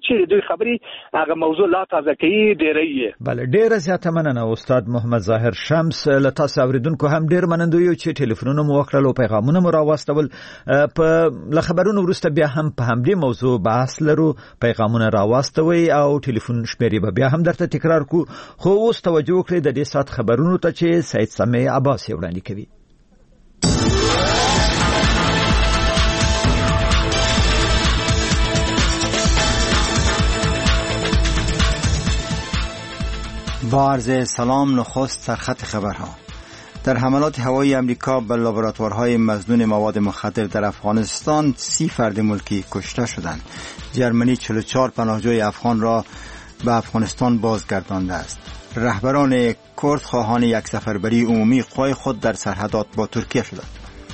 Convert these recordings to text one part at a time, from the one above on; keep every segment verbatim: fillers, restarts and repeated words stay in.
چې دوی خبري هغه موضوع لا تازه کوي ډیرې. بله ډیره زیاته مننه استاد محمد ظاهر شمس. له تاسو اوریدونکو هم ډیر مننه یو چې ټلیفونونه مو وکړل او پیغامونه مو راوستل. په له خبرونو وروسته بیا هم په همدې موضوع بحث لرو. پیغامونه راوستوي او ټلیفون شمیرې به بیا هم درته تکرار کو. خو اوس توجه وکړئ د دې سات خبرونو ته چې سید سمیع عباس وړاندې کوي. با عرض سلام نخست سرخط خبرها. در حملات هوایی امریکا به لابراتوارهای مظنون مواد مخدر در افغانستان سی فرد ملکی کشته شدند. جرمنی چهل و چهار پناهجوی افغان را به افغانستان بازگردانده است. رهبران کرد خواهان یک سفربری عمومی قوای خود در سرحدات با ترکیه شدند.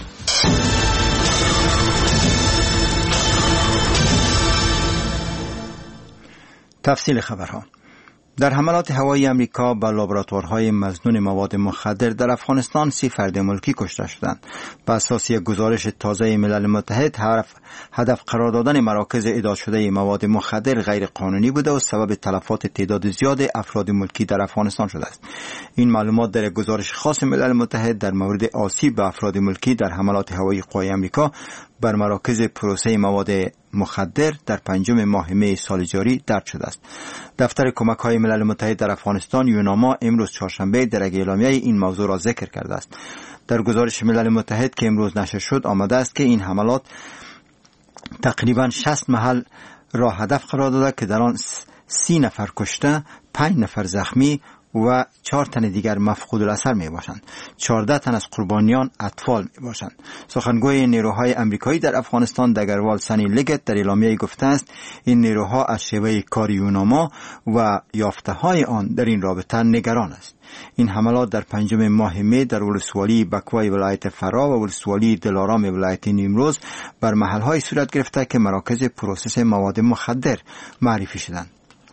تفصیل خبرها. در حملات هوایی امریکا به لابراتوارهای مظنون مواد مخدر در افغانستان سی فرد ملکی کشته شدند. بر اساس یک گزارش تازه ملل متحد، هدف قرار دادن مراکز اعداد شده مواد مخدر غیر قانونی بوده و سبب تلفات تعداد زیاد افراد ملکی در افغانستان شده است. این معلومات در یک گزارش خاص ملل متحد در مورد آسیب به افراد ملکی در حملات هوایی قوای امریکا بر مراکز پروسه مواد مخدر در پنجم ماه می سال جاری درج شده است. دفتر کمک‌های ملل متحد در افغانستان یوناما امروز چهارشنبه در یک اعلامیه این موضوع را ذکر کرده است. در گزارش ملل متحد که امروز نشر شد آمده است که این حملات تقریباً شصت محل را هدف قرار داده که در آن سی نفر کشته، پنج نفر زخمی و چهار تن دیگر مفقود الاثر می باشند. چهارده تن از قربانیان اطفال می باشند. سخنگوی نیروهای امریکایی در افغانستان دگروال سنی لگت در اعلامیه گفته است این نیروها از شیوه کار یوناما و یافته های آن در این رابطه نگران است. این حملات در پنجم ماه می در ولسوالی بکوای ولایت فرا و ولسوالی دلارام ولایت نیمروز بر محل‌های صورت گرفته که مراکز پروسس مواد مخدر معرفی شدند.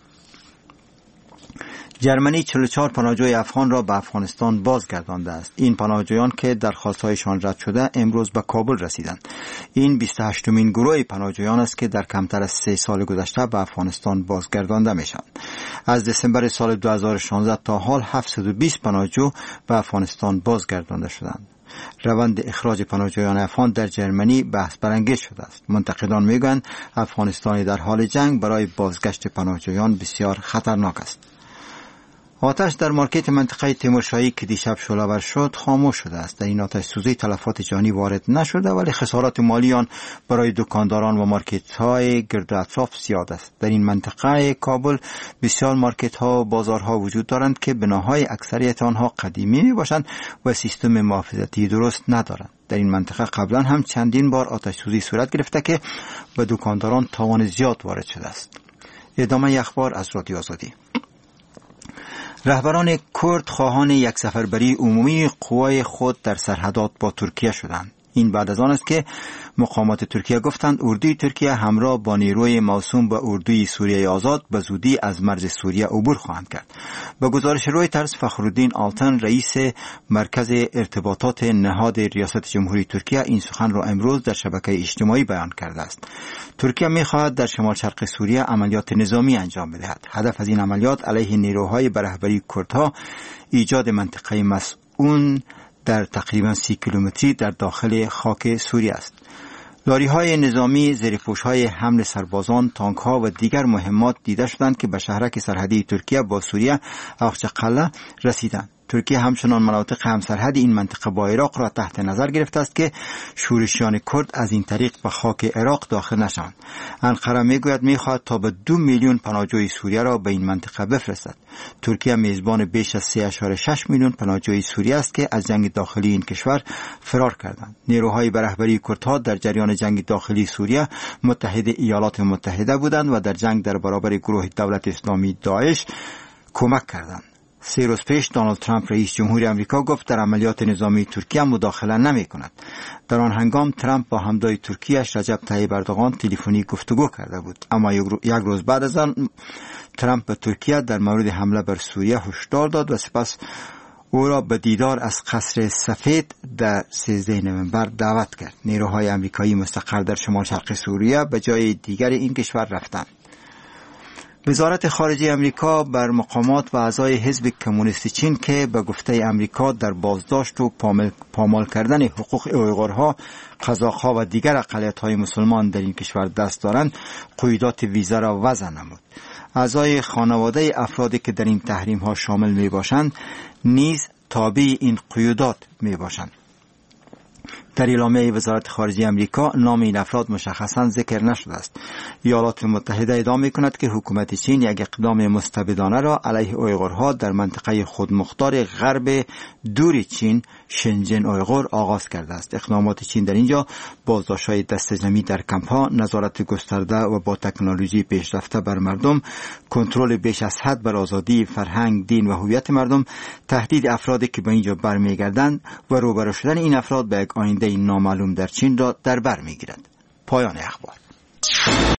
جرمنی چهل و چهار پناهجوی افغان را به افغانستان بازگردانده است. این پناهجویان که درخواست‌هایشان رد شده امروز به کابل رسیدند. این بیست و هشتمین گروه پناهجویان است که در کمتر از سه سال گذشته به افغانستان بازگردانده میشوند. از دسامبر سال دو هزار و شانزده تا حال هفتصد و بیست پناهجو به افغانستان بازگردانده شدند. روند اخراج پناهجویان افغان در جرمنی بحث برانگیز شده است. منتقدان میگویند افغانستان در حال جنگ برای بازگشت پناهجویان بسیار خطرناک است. آتش در مارکت منطقه تیمورشاهی که دیشب شعله‌ور شد خاموش شده است. در این آتش سوزی تلفات جانی وارد نشده ولی خسارات مالی آن برای دکانداران و مارکت‌های گرد و اطراف زیاد است. در این منطقه کابل بسیار مارکت‌ها و بازارها وجود دارند که بناهای اکثریت آنها قدیمی میباشند و سیستم محافظتی درست ندارند. در این منطقه قبلا هم چندین بار آتش سوزی صورت گرفته که به دکانداران تاوان زیاد وارد شده است. ادامه اخبار از رادیو آزادی. رهبران کرد خواهان یک سفربری عمومی قوای خود در سرحدات با ترکیه شدند. این بعد از آن است که مقامات ترکیه گفتند اردوی ترکیه همراه با نیروی موسوم به اردوی سوریه آزاد به زودی از مرز سوریه عبور خواهند کرد. به گزارش رویترز فخرالدین آلتن رئیس مرکز ارتباطات نهاد ریاست جمهوری ترکیه این سخن را امروز در شبکه اجتماعی بیان کرده است. ترکیه می‌خواهد در شمال شرق سوریه عملیات نظامی انجام بدهد. هدف از این عملیات علیه نیروهای به رهبری کردها ایجاد منطقه مسئون در تقریبا سی کیلومتری در داخل خاک سوریه است. لاری‌های نظامی، زیرپوش‌های حمل سربازان، تانک‌ها و دیگر مهمات دیده شدند که به شهرک سرحدی ترکیه با سوریه اقچقله رسیدند. ترکیه همچنان مناطق همسرحد این منطقه با عراق را تحت نظر گرفته است که شورشیان کرد از این طریق به خاک عراق داخل نشوند. انقره میگوید میخواهد تا به دو میلیون پناهجوی سوریه را به این منطقه بفرستد. ترکیه میزبان بیش از سه ممیز شش میلیون پناهجوی سوریه است که از جنگ داخلی این کشور فرار کردند. نیروهای به رهبری کردها در جریان جنگ داخلی سوریه متحد ایالات متحده بودند و در جنگ در برابر گروه دولت اسلامی داعش کمک کردند. سه روز پیش دونالد ترامپ رئیس جمهوری آمریکا گفت در عملیات نظامی ترکیه مداخله نمی کند. در آن هنگام ترامپ با همدای ترکیه‌اش رجب طیب اردوغان تلفنی گفتگو کرده بود. اما یک روز بعد از آن ترامپ به ترکیه در مورد حمله بر سوریه هشدار داد و سپس او را به دیدار از قصر سفید در سیزده نوامبر دعوت کرد. نیروهای آمریکایی مستقر در شمال شرق سوریه به جای دیگر این کشور رفتند. وزارت خارجه امریکا بر مقامات و اعضای حزب کمونیست چین که به گفته امریکا در بازداشت و پامال کردن حقوق اویغورها، قزاق‌ها و دیگر اقلیت‌های مسلمان در این کشور دست دارند، قیودات ویزا را وضع نمود. اعضای خانواده افرادی که در این تحریم‌ها شامل می‌باشند نیز تابع این قیودات می‌باشند. در اعلامیه وزارت خارجه امریکا نام این افراد مشخصاً ذکر نشده است. ایالات متحده ادعا می‌کند که حکومت چین یک اقدام مستبدانه را علیه اویغورها در منطقه خودمختار غرب دور چین، شنجن اویغور، آغاز کرده است. اقدامات چین در اینجا بازداشت‌های دست جمعی در کمپ‌ها، نظارت گسترده و با تکنولوژی پیشرفته بر مردم، کنترل بیش از حد بر آزادی فرهنگ، دین و هویت مردم، تهدید افرادی که به اینجا برمیگردند و روبرو شدن این افراد به یک آینده نامعلوم در چین را در بر میگیرد. پایان اخبار.